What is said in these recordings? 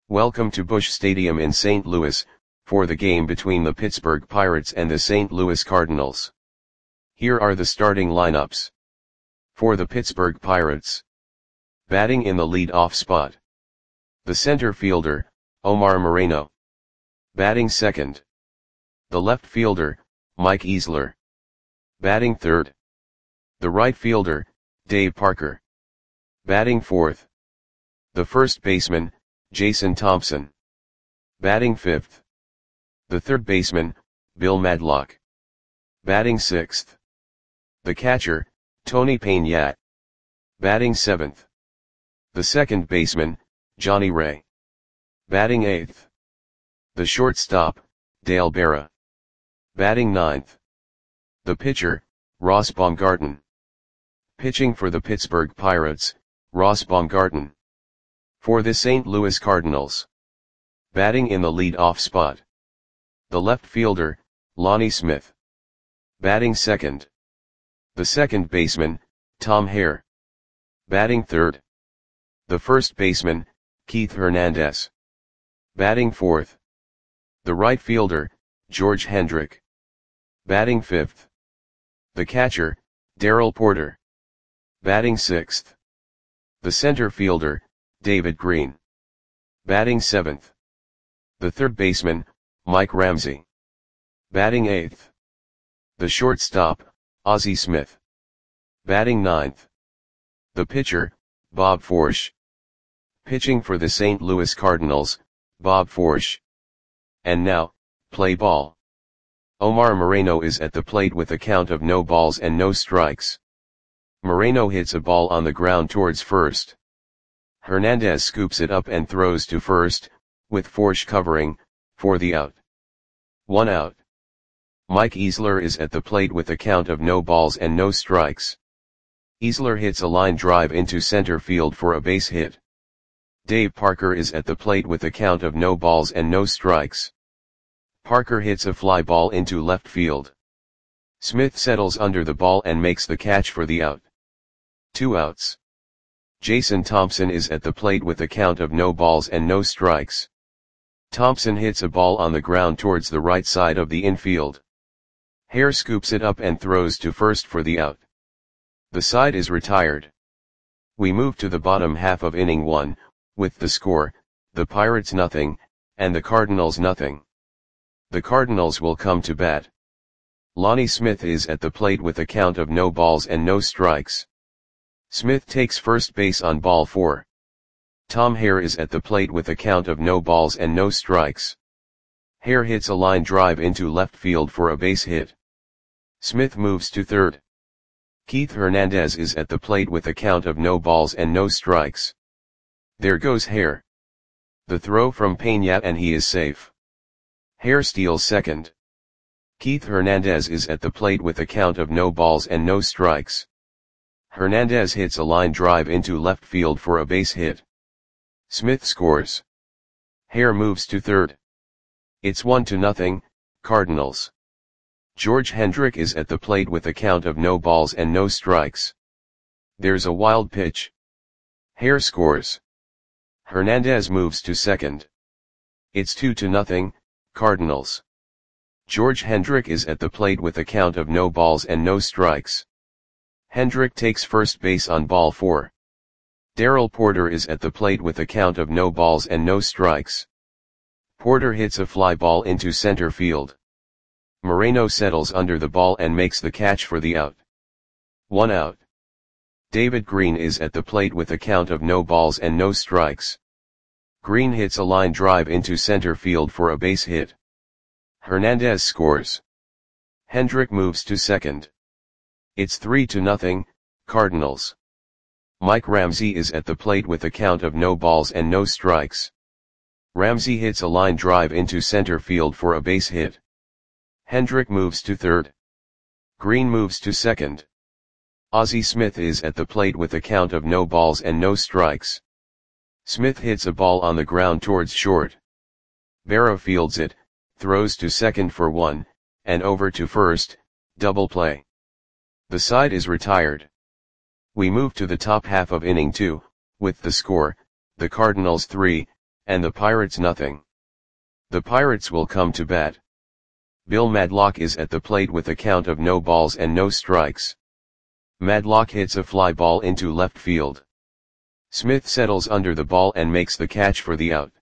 Welcome to Busch Stadium in St. Louis, for the game between the Pittsburgh Pirates and the St. Louis Cardinals. Here are the starting lineups. For the Pittsburgh Pirates. Batting in the lead-off spot. The center fielder, Omar Moreno. Batting second. The left fielder, Mike Easler. Batting third. The right fielder, Dave Parker. Batting fourth. The first baseman, Jason Thompson. Batting fifth. The third baseman, Bill Madlock. Batting sixth. The catcher, Tony Peña. Batting seventh. The second baseman, Johnny Ray. Batting eighth. The shortstop, Dale Berra. Batting ninth. The pitcher, Ross Baumgarten. Pitching for the Pittsburgh Pirates, Ross Baumgarten. For the St. Louis Cardinals. Batting in the lead-off spot. The left fielder, Lonnie Smith. Batting second. The second baseman, Tom Hare. Batting third. The first baseman, Keith Hernandez. Batting fourth. The right fielder, George Hendrick. Batting fifth. The catcher, Darrell Porter. Batting sixth. The center fielder, David Green. Batting seventh. The third baseman, Mike Ramsey. Batting eighth. The shortstop, Ozzie Smith. Batting ninth. The pitcher, Bob Forsch. Pitching for the St. Louis Cardinals, Bob Forsch. And now, play ball. Omar Moreno is at the plate with a count of no balls and no strikes. Moreno hits a ball on the ground towards first. Hernandez scoops it up and throws to first, with Forsch covering, for the out. 1 out. Mike Easler is at the plate with a count of no balls and no strikes. Easler hits a line drive into center field for a base hit. Dave Parker is at the plate with a count of no balls and no strikes. Parker hits a fly ball into left field. Smith settles under the ball and makes the catch for the out. 2 outs. Jason Thompson is at the plate with a count of no balls and no strikes. Thompson hits a ball on the ground towards the right side of the infield. Hare scoops it up and throws to first for the out. The side is retired. We move to the bottom half of inning 1, with the score, the Pirates nothing, and the Cardinals nothing. The Cardinals will come to bat. Lonnie Smith is at the plate with a count of no balls and no strikes. Smith takes first base on ball 4. Tom Hare is at the plate with a count of no balls and no strikes. Hare hits a line drive into left field for a base hit. Smith moves to third. Keith Hernandez is at the plate with a count of no balls and no strikes. There goes Hare. The throw from Peña and he is safe. Hare steals second. Keith Hernandez is at the plate with a count of no balls and no strikes. Hernandez hits a line drive into left field for a base hit. Smith scores. Hare moves to third. It's 1-0, Cardinals. George Hendrick is at the plate with a count of no balls and no strikes. There's a wild pitch. Hare scores. Hernandez moves to second. It's 2-0, Cardinals. George Hendrick is at the plate with a count of no balls and no strikes. Hendrick takes first base on ball 4. Darrell Porter is at the plate with a count of no balls and no strikes. Porter hits a fly ball into center field. Moreno settles under the ball and makes the catch for the out. 1 out. David Green is at the plate with a count of no balls and no strikes. Green hits a line drive into center field for a base hit. Hernandez scores. Hendrick moves to second. It's 3-0, Cardinals. Mike Ramsey is at the plate with a count of no balls and no strikes. Ramsey hits a line drive into center field for a base hit. Hendrick moves to third. Green moves to second. Ozzie Smith is at the plate with a count of no balls and no strikes. Smith hits a ball on the ground towards short. Berra fields it, throws to second for 1, and over to first, double play. The side is retired. We move to the top half of inning 2, with the score, the Cardinals 3, and the Pirates nothing. The Pirates will come to bat. Bill Madlock is at the plate with a count of no balls and no strikes. Madlock hits a fly ball into left field. Smith settles under the ball and makes the catch for the out.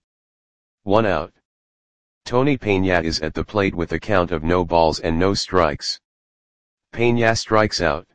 1 out. Tony Peña is at the plate with a count of no balls and no strikes. Peña strikes out.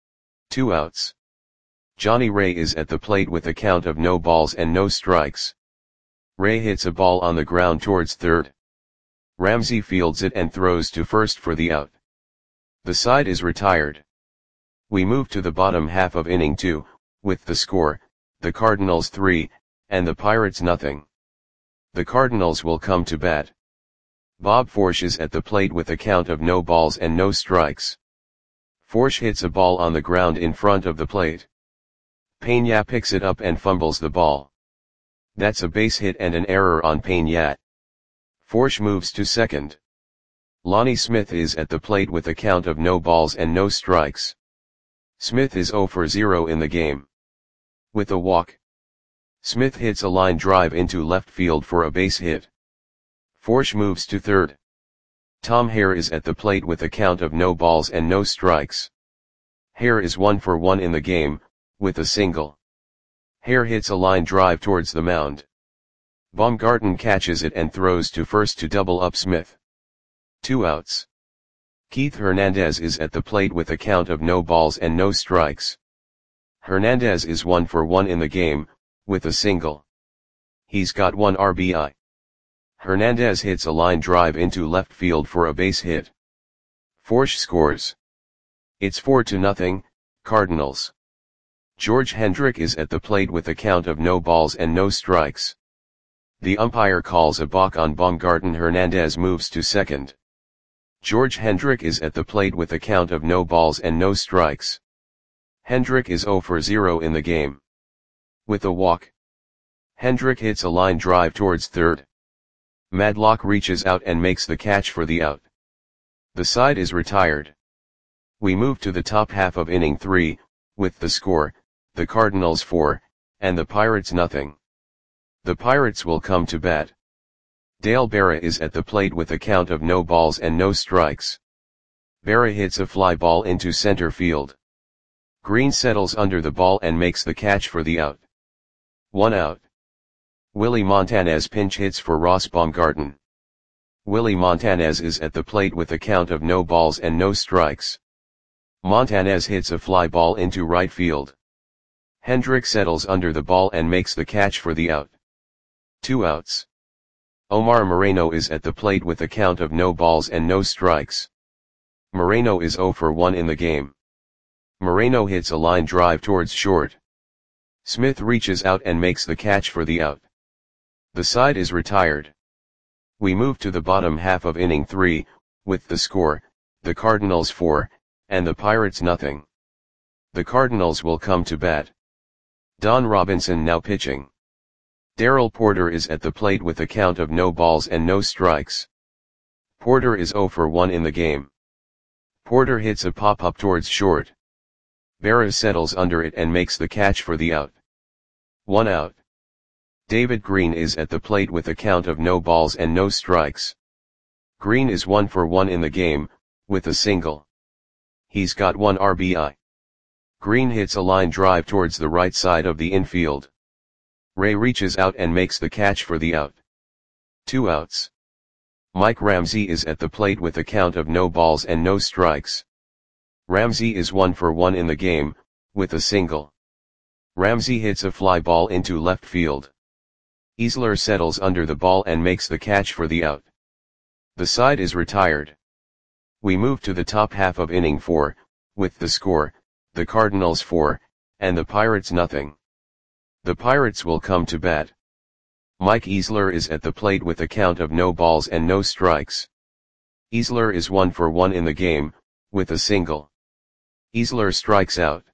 2 outs. Johnny Ray is at the plate with a count of no balls and no strikes. Ray hits a ball on the ground towards third. Ramsey fields it and throws to first for the out. The side is retired. We move to the bottom half of inning 2, with the score, the Cardinals 3, and the Pirates nothing. The Cardinals will come to bat. Bob Forsch is at the plate with a count of no balls and no strikes. Forsch hits a ball on the ground in front of the plate. Peña picks it up and fumbles the ball. That's a base hit and an error on Peña. Forsch moves to second. Lonnie Smith is at the plate with a count of no balls and no strikes. Smith is 0 for 0 in the game. With a walk, Smith hits a line drive into left field for a base hit. Forsch moves to third. Tom Hare is at the plate with a count of no balls and no strikes. Hare is 1 for 1 in the game, with a single. Hare hits a line drive towards the mound. Baumgarten catches it and throws to first to double up Smith. 2 outs. Keith Hernandez is at the plate with a count of no balls and no strikes. Hernandez is 1 for 1 in the game, with a single. He's got 1 RBI. Hernandez hits a line drive into left field for a base hit. Forsch scores. It's 4-0, Cardinals. George Hendrick is at the plate with a count of no balls and no strikes. The umpire calls a balk on Baumgarten. Hernandez moves to second. George Hendrick is at the plate with a count of no balls and no strikes. Hendrick is 0 for 0 in the game. With a walk, Hendrick hits a line drive towards third. Madlock reaches out and makes the catch for the out. The side is retired. We move to the top half of inning 3, with the score, the Cardinals 4, and the Pirates nothing. The Pirates will come to bat. Dale Berra is at the plate with a count of no balls and no strikes. Berra hits a fly ball into center field. Green settles under the ball and makes the catch for the out. 1 out. Willie Montanez pinch hits for Ross Baumgarten. Willie Montanez is at the plate with a count of no balls and no strikes. Montanez hits a fly ball into right field. Hendrick settles under the ball and makes the catch for the out. 2 outs. Omar Moreno is at the plate with a count of no balls and no strikes. Moreno is 0 for 1 in the game. Moreno hits a line drive towards short. Smith reaches out and makes the catch for the out. The side is retired. We move to the bottom half of inning 3, with the score, the Cardinals 4, and the Pirates nothing. The Cardinals will come to bat. Don Robinson now pitching. Darrell Porter is at the plate with a count of no balls and no strikes. Porter is 0 for 1 in the game. Porter hits a pop-up towards short. Berra settles under it and makes the catch for the out. 1 out. David Green is at the plate with a count of no balls and no strikes. Green is 1 for 1 in the game, with a single. He's got 1 RBI. Green hits a line drive towards the right side of the infield. Ray reaches out and makes the catch for the out. 2 outs. Mike Ramsey is at the plate with a count of no balls and no strikes. Ramsey is 1 for 1 in the game, with a single. Ramsey hits a fly ball into left field. Easler settles under the ball and makes the catch for the out. The side is retired. We move to the top half of inning 4, with the score, the Cardinals 4, and the Pirates nothing. The Pirates will come to bat. Mike Easler is at the plate with a count of no balls and no strikes. Easler is 1 for 1 in the game, with a single. Easler strikes out.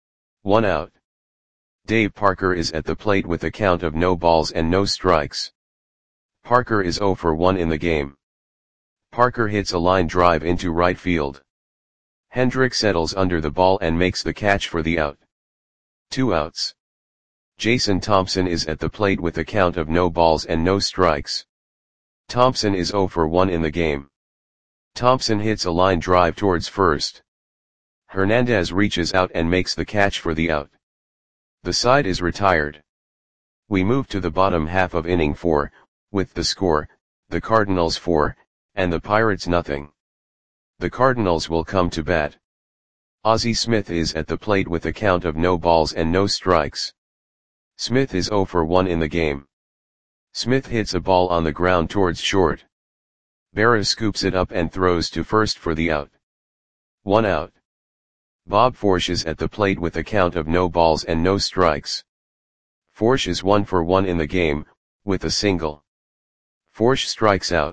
1 out. Dave Parker is at the plate with a count of no balls and no strikes. Parker is 0 for 1 in the game. Parker hits a line drive into right field. Hendrick settles under the ball and makes the catch for the out. 2 outs. Jason Thompson is at the plate with a count of no balls and no strikes. Thompson is 0 for 1 in the game. Thompson hits a line drive towards first. Hernandez reaches out and makes the catch for the out. The side is retired. We move to the bottom half of inning 4, with the score, the Cardinals 4, and the Pirates nothing. The Cardinals will come to bat. Ozzie Smith is at the plate with a count of no balls and no strikes. Smith is 0 for 1 in the game. Smith hits a ball on the ground towards short. Berra scoops it up and throws to first for the out. 1 out. Bob Forsch is at the plate with a count of no balls and no strikes. Forsch is 1 for 1 in the game, with a single. Forsch strikes out.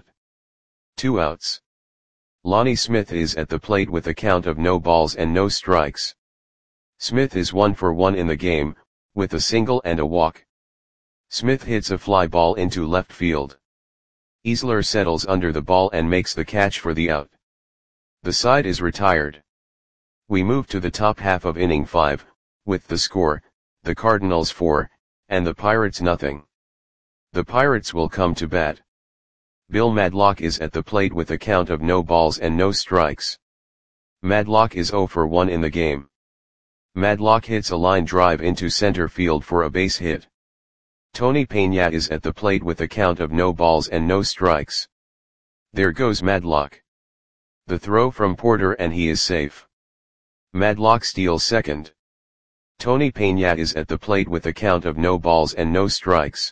2 outs. Lonnie Smith is at the plate with a count of no balls and no strikes. Smith is 1 for 1 in the game, with a single and a walk. Smith hits a fly ball into left field. Easler settles under the ball and makes the catch for the out. The side is retired. We move to the top half of inning 5, with the score, the Cardinals 4, and the Pirates nothing. The Pirates will come to bat. Bill Madlock is at the plate with a count of no balls and no strikes. Madlock is 0 for 1 in the game. Madlock hits a line drive into center field for a base hit. Tony Peña is at the plate with a count of no balls and no strikes. There goes Madlock. The throw from Porter and he is safe. Madlock steals second. Tony Peña is at the plate with a count of no balls and no strikes.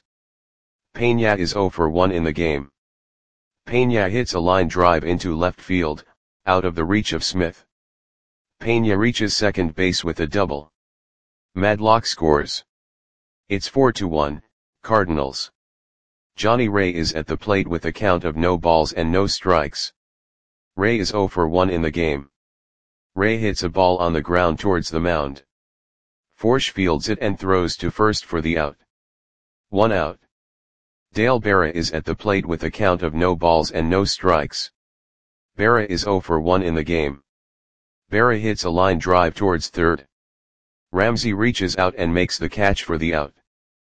Peña is 0 for 1 in the game. Peña hits a line drive into left field, out of the reach of Smith. Peña reaches second base with a double. Madlock scores. It's 4-1, Cardinals. Johnny Ray is at the plate with a count of no balls and no strikes. Ray is 0 for 1 in the game. Ray hits a ball on the ground towards the mound. Forsch fields it and throws to first for the out. 1 out. Dale Berra is at the plate with a count of no balls and no strikes. Berra is 0 for 1 in the game. Berra hits a line drive towards third. Ramsey reaches out and makes the catch for the out.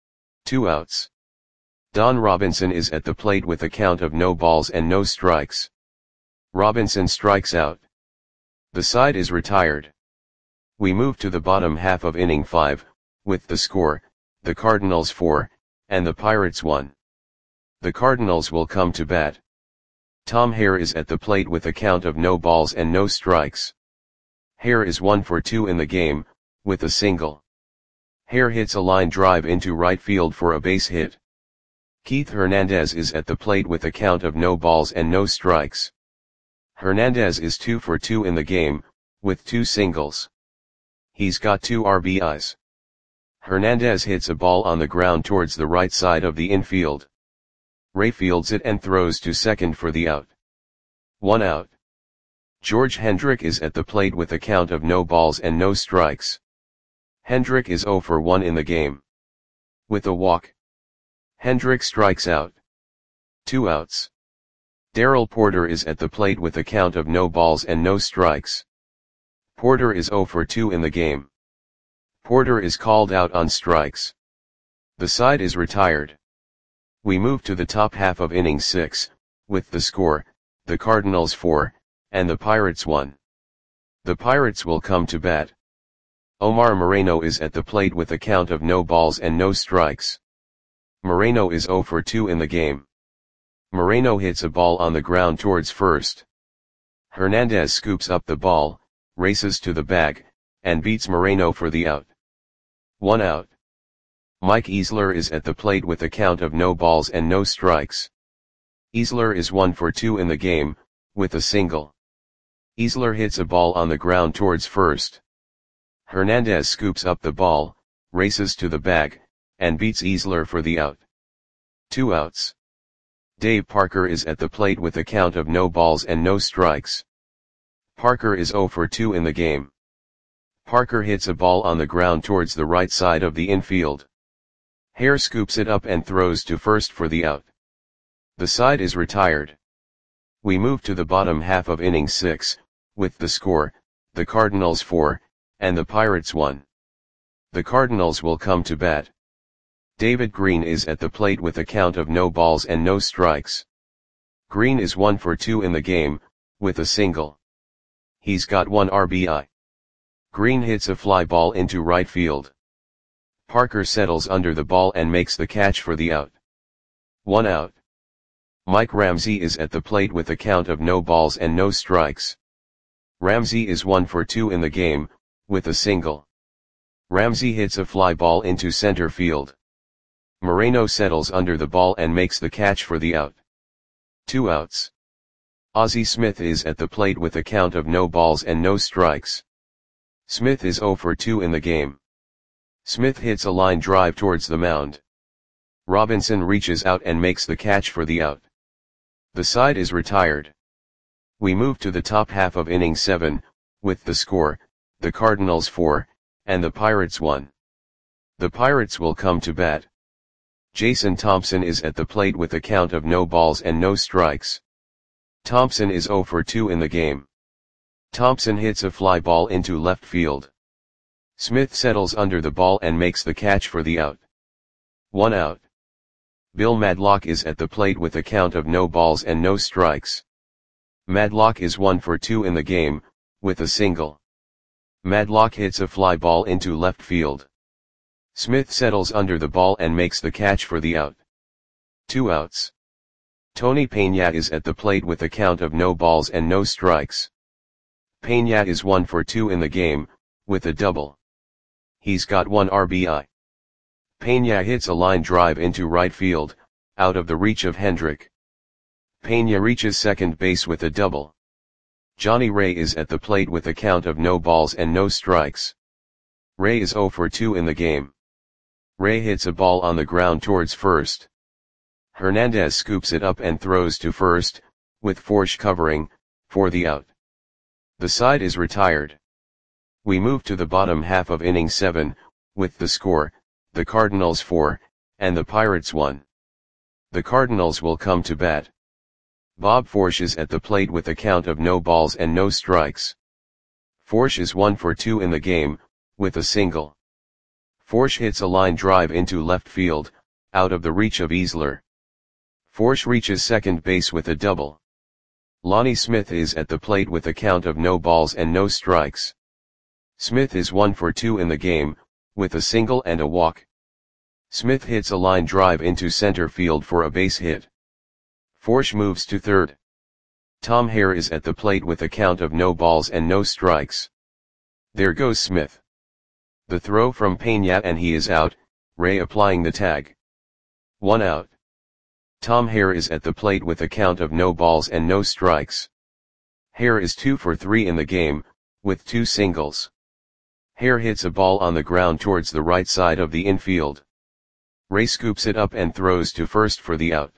2 outs. Don Robinson is at the plate with a count of no balls and no strikes. Robinson strikes out. The side is retired. We move to the bottom half of inning 5, with the score, the Cardinals 4, and the Pirates 1. The Cardinals will come to bat. Tom Hare is at the plate with a count of no balls and no strikes. Hare is 1 for 2 in the game, with a single. Hare hits a line drive into right field for a base hit. Keith Hernandez is at the plate with a count of no balls and no strikes. Hernandez is 2 for 2 in the game, with 2 singles. He's got 2 RBIs. Hernandez hits a ball on the ground towards the right side of the infield. Ray fields it and throws to second for the out. 1 out. George Hendrick is at the plate with a count of no balls and no strikes. Hendrick is 0 for 1 in the game. With a walk. Hendrick strikes out. 2 outs. Darrell Porter is at the plate with a count of no balls and no strikes. Porter is 0 for 2 in the game. Porter is called out on strikes. The side is retired. We move to the top half of inning 6, with the score, the Cardinals 4, and the Pirates 1. The Pirates will come to bat. Omar Moreno is at the plate with a count of no balls and no strikes. Moreno is 0 for 2 in the game. Moreno hits a ball on the ground towards first. Hernandez scoops up the ball, races to the bag, and beats Moreno for the out. 1 out. Mike Easler is at the plate with a count of no balls and no strikes. Easler is 1 for 2 in the game, with a single. Easler hits a ball on the ground towards first. Hernandez scoops up the ball, races to the bag, and beats Easler for the out. 2 outs. Dave Parker is at the plate with a count of no balls and no strikes. Parker is 0 for 2 in the game. Parker hits a ball on the ground towards the right side of the infield. Hare scoops it up and throws to first for the out. The side is retired. We move to the bottom half of inning 6, with the score, the Cardinals 4, and the Pirates 1. The Cardinals will come to bat. David Green is at the plate with a count of no balls and no strikes. Green is 1 for 2 in the game, with a single. He's got 1 RBI. Green hits a fly ball into right field. Parker settles under the ball and makes the catch for the out. 1 out. Mike Ramsey is at the plate with a count of no balls and no strikes. Ramsey is 1 for 2 in the game, with a single. Ramsey hits a fly ball into center field. Moreno settles under the ball and makes the catch for the out. 2 outs. Ozzie Smith is at the plate with a count of no balls and no strikes. Smith is 0 for 2 in the game. Smith hits a line drive towards the mound. Robinson reaches out and makes the catch for the out. The side is retired. We move to the top half of inning 7, with the score, the Cardinals 4, and the Pirates 1. The Pirates will come to bat. Jason Thompson is at the plate with a count of no balls and no strikes. Thompson is 0 for 2 in the game. Thompson hits a fly ball into left field. Smith settles under the ball and makes the catch for the out. 1 out. Bill Madlock is at the plate with a count of no balls and no strikes. Madlock is 1 for 2 in the game, with a single. Madlock hits a fly ball into left field. Smith settles under the ball and makes the catch for the out. 2 outs. Tony Peña is at the plate with a count of no balls and no strikes. Peña is 1 for 2 in the game, with a double. He's got 1 RBI. Peña hits a line drive into right field, out of the reach of Hendrick. Peña reaches second base with a double. Johnny Ray is at the plate with a count of no balls and no strikes. Ray is 0 for 2 in the game. Ray hits a ball on the ground towards first. Hernandez scoops it up and throws to first, with Forsch covering, for the out. The side is retired. We move to the bottom half of inning 7, with the score, the Cardinals 4, and the Pirates 1. The Cardinals will come to bat. Bob Forsch is at the plate with a count of no balls and no strikes. Forsch is 1 for 2 in the game, with a single. Forsch hits a line drive into left field, out of the reach of Easler. Forsch reaches second base with a double. Lonnie Smith is at the plate with a count of no balls and no strikes. Smith is 1 for 2 in the game, with a single and a walk. Smith hits a line drive into center field for a base hit. Forsch moves to third. Tom Hare is at the plate with a count of no balls and no strikes. There goes Smith. The throw from Peña and he is out, Ray applying the tag. 1 out. Tom Hare is at the plate with a count of no balls and no strikes. Hare is 2 for 3 in the game, with 2 singles. Hare hits a ball on the ground towards the right side of the infield. Ray scoops it up and throws to first for the out.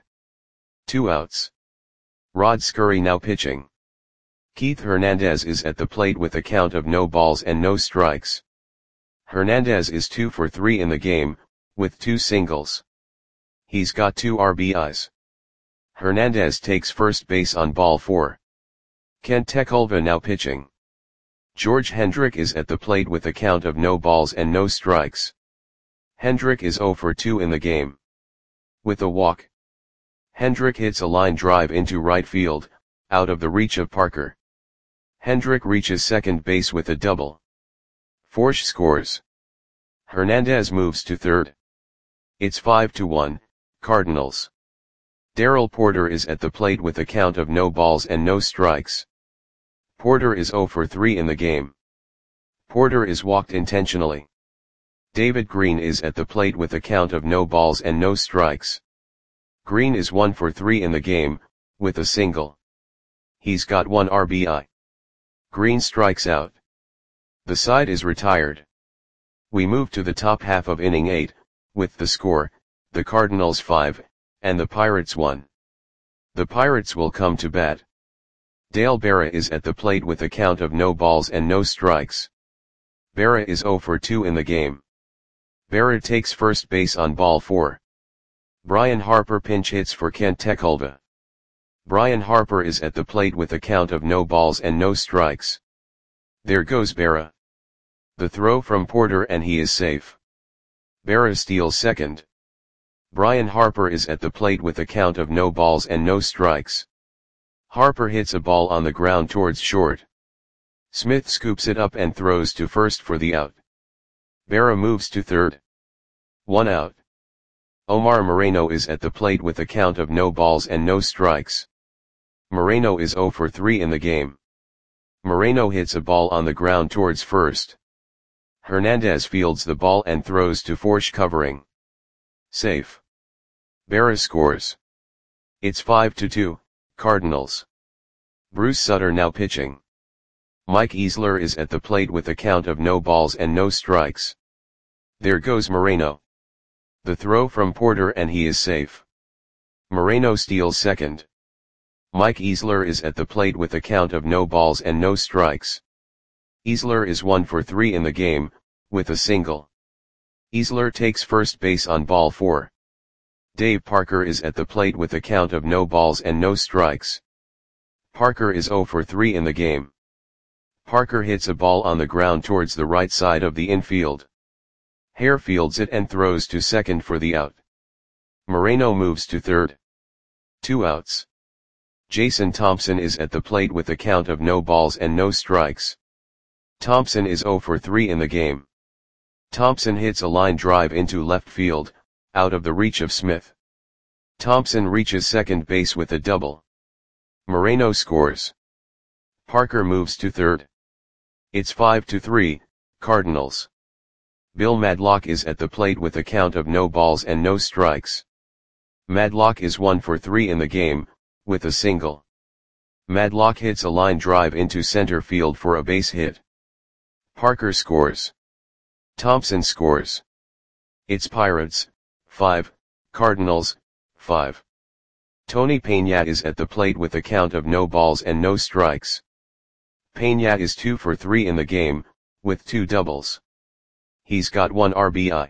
2 outs. Rod Scurry now pitching. Keith Hernandez is at the plate with a count of no balls and no strikes. Hernandez is 2 for 3 in the game, with 2 singles. He's got 2 RBIs. Hernandez takes first base on ball 4. Kent Tekulve now pitching. George Hendrick is at the plate with a count of no balls and no strikes. Hendrick is 0 for 2 in the game. With a walk. Hendrick hits a line drive into right field, out of the reach of Parker. Hendrick reaches second base with a double. Forsch scores. Hernandez moves to third. It's 5-1, Cardinals. Darrell Porter is at the plate with a count of no balls and no strikes. Porter is 0 for 3 in the game. Porter is walked intentionally. David Green is at the plate with a count of no balls and no strikes. Green is 1 for 3 in the game, with a single. He's got 1 RBI. Green strikes out. The side is retired. We move to the top half of inning 8, with the score, the Cardinals 5, and the Pirates 1. The Pirates will come to bat. Dale Berra is at the plate with a count of no balls and no strikes. Berra is 0 for 2 in the game. Berra takes first base on ball 4. Brian Harper pinch hits for Kent Tekulve. Brian Harper is at the plate with a count of no balls and no strikes. There goes Berra. The throw from Porter and he is safe. Berra steals second. Brian Harper is at the plate with a count of no balls and no strikes. Harper hits a ball on the ground towards short. Smith scoops it up and throws to first for the out. Berra moves to third. 1 out. Omar Moreno is at the plate with a count of no balls and no strikes. Moreno is 0 for 3 in the game. Moreno hits a ball on the ground towards first. Hernandez fields the ball and throws to Forsh covering. Safe. Berra scores. It's 5-2, Cardinals. Bruce Sutter now pitching. Mike Easler is at the plate with a count of no balls and no strikes. There goes Moreno. The throw from Porter and he is safe. Moreno steals second. Mike Easler is at the plate with a count of no balls and no strikes. Easler is 1 for 3 in the game, with a single. Easler takes first base on ball 4. Dave Parker is at the plate with a count of no balls and no strikes. Parker is 0 for 3 in the game. Parker hits a ball on the ground towards the right side of the infield. Hare fields it and throws to second for the out. Moreno moves to third. 2 outs. Jason Thompson is at the plate with a count of no balls and no strikes. Thompson is 0 for 3 in the game. Thompson hits a line drive into left field, out of the reach of Smith. Thompson reaches second base with a double. Moreno scores. Parker moves to third. It's 5-3, Cardinals. Bill Madlock is at the plate with a count of no balls and no strikes. Madlock is 1 for 3 in the game, with a single. Madlock hits a line drive into center field for a base hit. Parker scores. Thompson scores. It's Pirates, 5, Cardinals, 5. Tony Peña is at the plate with a count of no balls and no strikes. Peña is 2 for 3 in the game, with 2 doubles. He's got 1 RBI.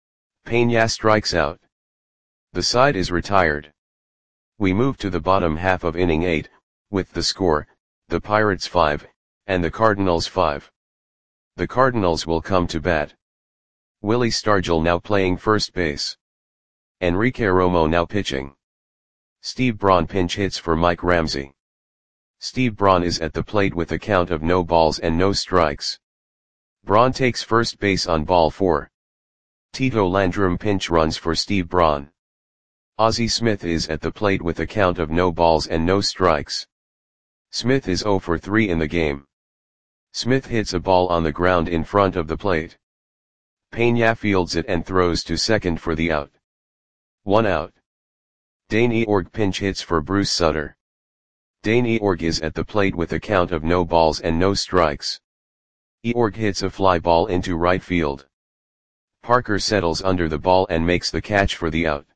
Peña strikes out. The side is retired. We move to the bottom half of inning 8, with the score, the Pirates 5, and the Cardinals 5. The Cardinals will come to bat. Willie Stargell now playing first base. Enrique Romo now pitching. Steve Braun pinch hits for Mike Ramsey. Steve Braun is at the plate with a count of no balls and no strikes. Braun takes first base on ball 4. Tito Landrum pinch runs for Steve Braun. Ozzie Smith is at the plate with a count of no balls and no strikes. Smith is 0 for 3 in the game. Smith hits a ball on the ground in front of the plate. Peña fields it and throws to second for the out. 1 out. Dane Eorg pinch hits for Bruce Sutter. Dane Eorg is at the plate with a count of no balls and no strikes. Eorg hits a fly ball into right field. Parker settles under the ball and makes the catch for the out.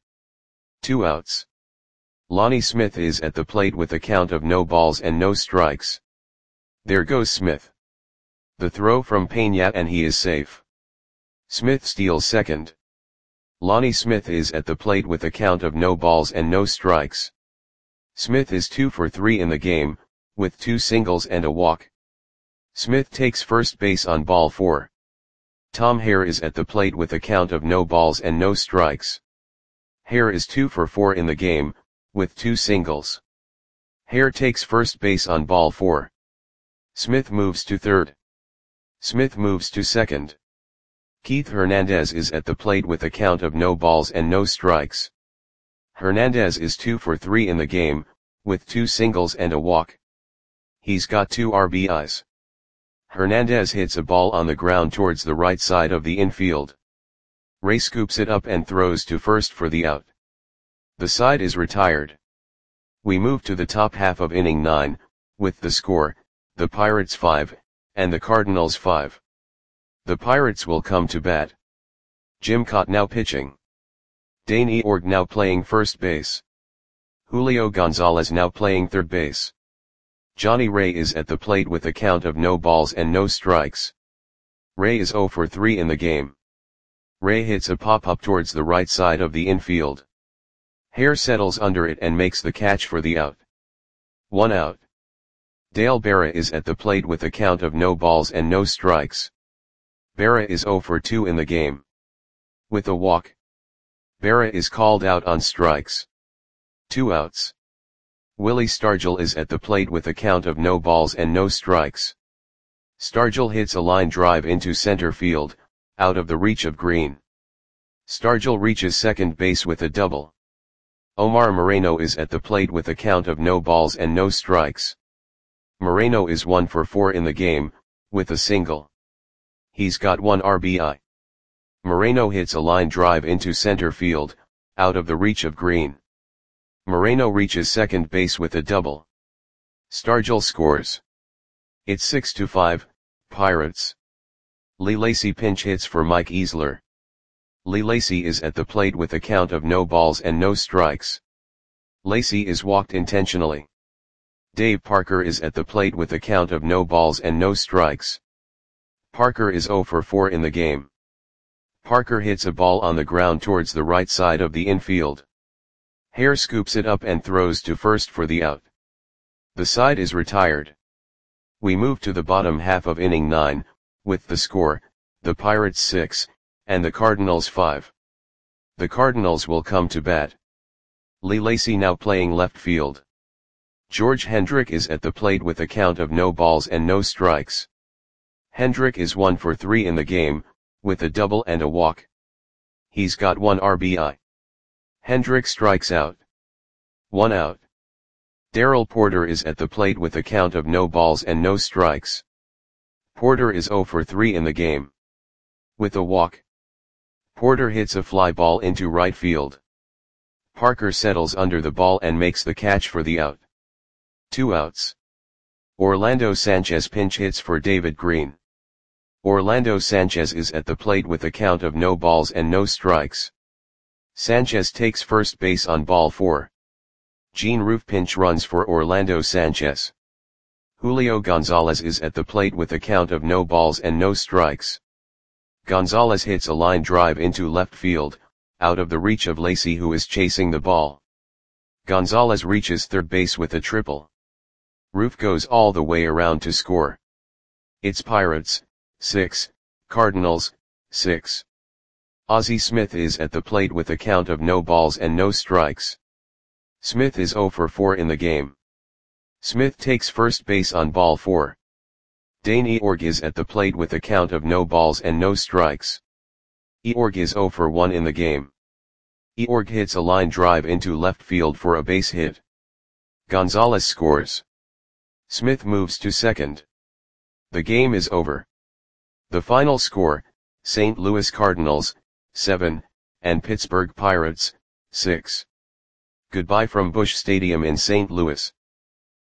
2 outs. Lonnie Smith is at the plate with a count of no balls and no strikes. There goes Smith. The throw from Peña and he is safe. Smith steals second. Lonnie Smith is at the plate with a count of no balls and no strikes. Smith is 2 for 3 in the game, with 2 singles and a walk. Smith takes first base on ball 4. Tom Hare is at the plate with a count of no balls and no strikes. Hare is 2 for 4 in the game, with 2 singles. Hare takes first base on ball 4. Smith moves to third. Smith moves to second. Keith Hernandez is at the plate with a count of no balls and no strikes. Hernandez is 2 for 3 in the game, with 2 singles and a walk. He's got 2 RBIs. Hernandez hits a ball on the ground towards the right side of the infield. Ray scoops it up and throws to first for the out. The side is retired. We move to the top half of inning 9, with the score, the Pirates 5, and the Cardinals 5. The Pirates will come to bat. Jim Kaat now pitching. Dane Eorg now playing first base. Julio Gonzalez now playing third base. Johnny Ray is at the plate with a count of no balls and no strikes. Ray is 0 for 3 in the game. Ray hits a pop-up towards the right side of the infield. Hare settles under it and makes the catch for the out. 1 out. Dale Berra is at the plate with a count of no balls and no strikes. Berra is 0 for 2 in the game. With a walk. Berra is called out on strikes. 2 outs. Willie Stargell is at the plate with a count of no balls and no strikes. Stargell hits a line drive into center field, out of the reach of Green. Stargell reaches second base with a double. Omar Moreno is at the plate with a count of no balls and no strikes. Moreno is 1 for 4 in the game, with a single. He's got 1 RBI. Moreno hits a line drive into center field, out of the reach of Green. Moreno reaches second base with a double. Stargell scores. It's 6-5, Pirates. Lee Lacy pinch hits for Mike Easler. Lee Lacy is at the plate with a count of no balls and no strikes. Lacy is walked intentionally. Dave Parker is at the plate with a count of no balls and no strikes. Parker is 0 for 4 in the game. Parker hits a ball on the ground towards the right side of the infield. Hare scoops it up and throws to first for the out. The side is retired. We move to the bottom half of inning 9, with the score, the Pirates 6, and the Cardinals 5. The Cardinals will come to bat. Lee Lacy now playing left field. George Hendrick is at the plate with a count of no balls and no strikes. Hendrick is 1 for 3 in the game, with a double and a walk. He's got 1 RBI. Hendrick strikes out. 1 out. Darrell Porter is at the plate with a count of no balls and no strikes. Porter is 0 for 3 in the game. With a walk. Porter hits a fly ball into right field. Parker settles under the ball and makes the catch for the out. 2 outs. Orlando Sanchez pinch hits for David Green. Orlando Sanchez is at the plate with a count of no balls and no strikes. Sanchez takes first base on ball 4. Gene Roof pinch runs for Orlando Sanchez. Julio Gonzalez is at the plate with a count of no balls and no strikes. Gonzalez hits a line drive into left field, out of the reach of Lacy, who is chasing the ball. Gonzalez reaches third base with a triple. Roof goes all the way around to score. It's Pirates 6, Cardinals 6. Ozzie Smith is at the plate with a count of no balls and no strikes. Smith is 0 for 4 in the game. Smith takes first base on ball 4. Dane Eorg is at the plate with a count of no balls and no strikes. Eorg is 0 for 1 in the game. Eorg hits a line drive into left field for a base hit. Gonzalez scores. Smith moves to second. The game is over. The final score, St. Louis Cardinals 7, and Pittsburgh Pirates 6. Goodbye from Busch Stadium in St. Louis.